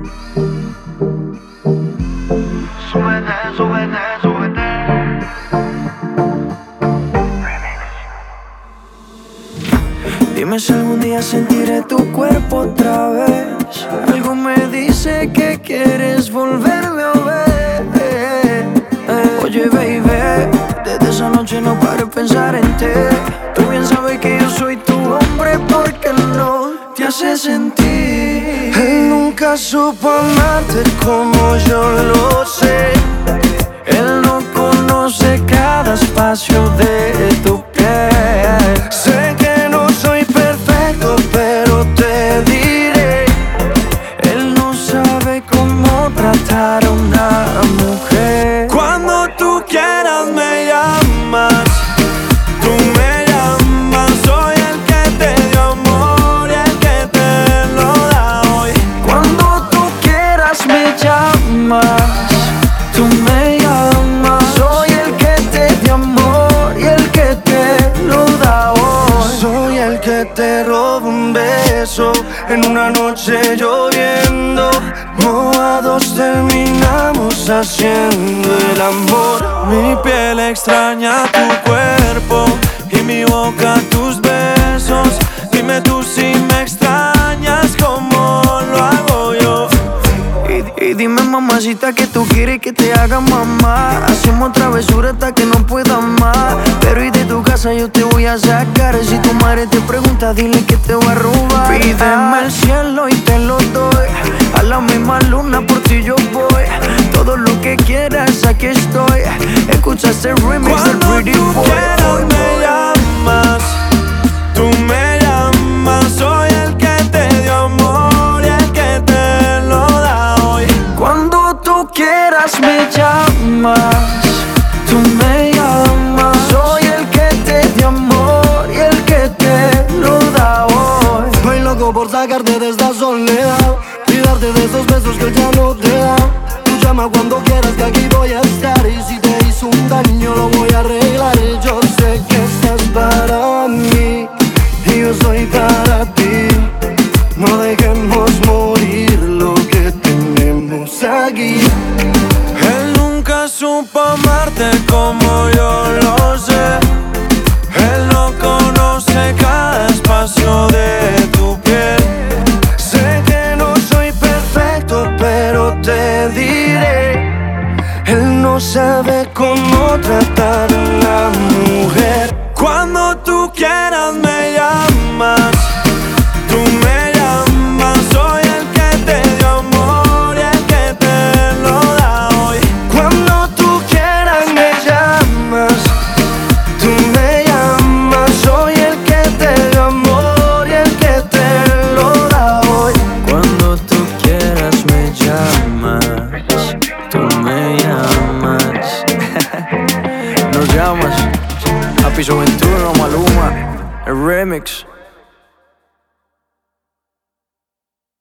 Súbete, súbete, súbete. Dime si algún día sentiré tu cuerpo otra vez. Algo me dice que quieres volverme a ver. Oye, baby, desde esa noche no paro de pensar en ti. Tú bien sabes que yo soy tu hombre porque no te hace sentir. Él nunca supo amarte como yo lo sé. Él no conoce cada espacio de tu piel. Sé que no soy perfecto, pero te diré, él no sabe cómo tratar a una mujer. Cuando tú quieras me llamas, tú me llamas. Soy el que te dio amor y el que te lo da hoy. Cuando tú quieras me llamas, tú me llamas. Soy el que te dio amor y el que te lo da hoy. Soy el que te roba un beso en una noche lloviendo. Mojados terminamos haciendo el amor. Mi piel extraña tu cuerpo y mi boca tus besos. Dime tú si me extrañas como lo hago yo. Y dime, mamacita, que tú quieres que te haga mamá. Hacemos travesura hasta que no pueda más. Pero y de tu casa yo te voy a sacar. Si tu madre te pregunta, dile que te va a robar. Pídeme el cielo y te lo doy. A la misma luna por ti yo voy. Todo lo que quieras, aquí estoy. Escucha este remix del Pretty Boy. Cuando tú quieras me llamas, tú me llamas. Soy el que te dio amor y el que te lo da hoy. Cuando tú quieras me llamas, tú me llamas. Soy el que te dio amor y el que te lo da hoy. Estoy loco por sacarte de esta soledad y darte de esos besos que ya no te da. Tú llama cuando quieras que aquí voy a estar. Y si te hizo un daño lo voy a arreglar. Yo sé que estás para mí y yo soy para ti. No dejemos morir lo que tenemos aquí. Él nunca supo amarte como yo lo sé. Él no conoce cada espacio de tu piel. Sé que no soy perfecto, pero te diré, él no sabe cómo tratar a una mujer. Cuando tú quieras me llamas, tú me llamas. Soy el que te dio amor y el que te lo da hoy. Cuando tú quieras me llamas, tú me llamas. Soy el que te dio amor y el que te lo da hoy. Cuando tú quieras me llamas, tú me llamas. Nos llamas a Piso 21, Maluma, el remix.